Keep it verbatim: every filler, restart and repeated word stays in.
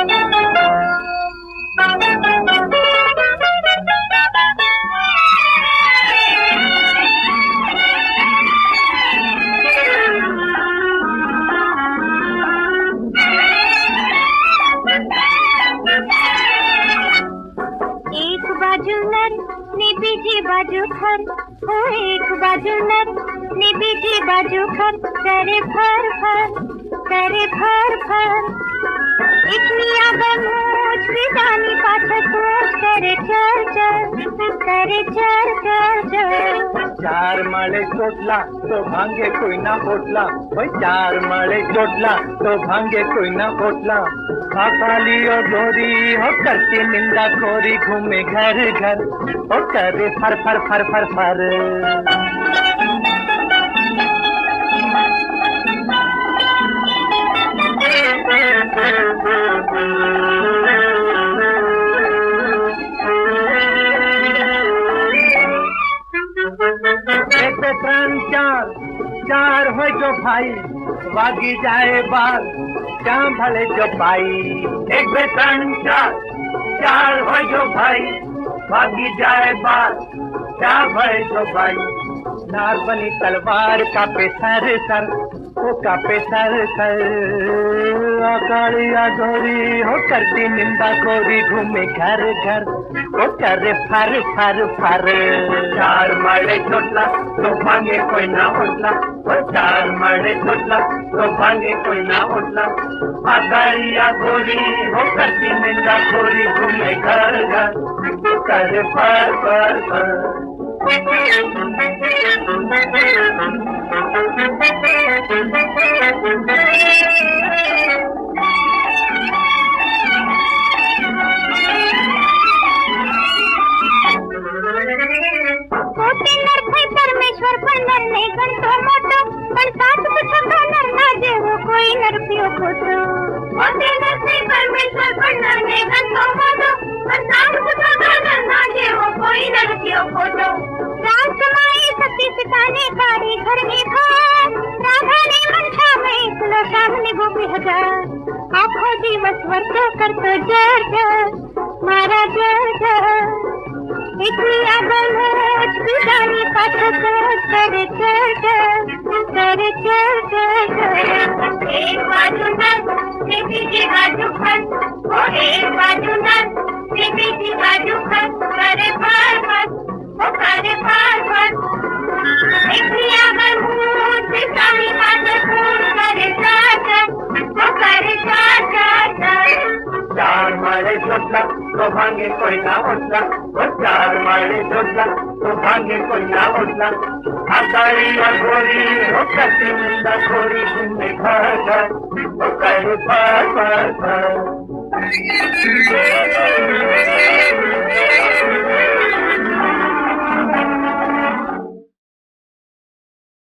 एक बाजू नर ने बीजी बाजू खर, ओ एक बाजू नर ने बीजी बाजू खर, करे फर फर करे फर फर। इतनी आगमोच विदानी पाछे तोच करे चर चर करे चर चर चर। चार माळे चोटला तो भांगे कोई ना पोटला, ओय चार माळे चोटला तो भांगे कोई ना पोटला। खाली ओ गोरी हो करती निंदा खोरी, घूमे घर घर ओ करे फर फर फर फर फर। एक दो तीन चार चार हो जो भाई, वागी जाए बाल क्या भले जो भाई। एक बे तीन चार चार हो जो भाई, भागी जाए बाल क्या भले जो भाई। नार बनी तलवार का पे सर सर, वो का पे सर सर। कालिया गोरी हो करती निंदा खोरी, घूमे घर घर वो करे फर फर फर। चार माळे चोटला तो भांगे कोई ना उठला, वो चार माळे चोटला तो भांगे कोई ना उठला। कालिया गोरी हो करती निंदा खोरी, घूमे घर घर वो करे फर फर फर। परमेश्वर पर नर नहीं गणतो मोटो, पण साथ पूछो तो नर ना जेवो कोई नर पियो खोटो। होते नर से परमेश्वर पर नर नहीं गणतो मोटो, पण साथ पूछो तो नर ना जेवो कोई नर पियो खोटो। राम समाई सती सीता ने काढ़ी घर में भार, राधा ने मंशा में कुलो श्याम ने गोपी हजार। आखो दिवस वर्तो करतो जर जर मारा जर जर। इतनी आगमोच विदानी पाछे तोच करे चर चर करे चर चर। एक बाजू नर ने बीजी बाजू खर, ओ एक बाजू नर ने बीजी बाजू खर, करे फर फर ओ करे फर फर। इतनी आगमोच विदानी पाछे तोच करे चर चर ओ करे चर चर चर। चार माळे चोटला तो भांगे कोई ना उठला, वो चार माळे चोटला तो भांगे कोई ना उठला। कालिया गोरी हो करती निंदा खोरी, घूमे घर घर वो करे फर फर फर।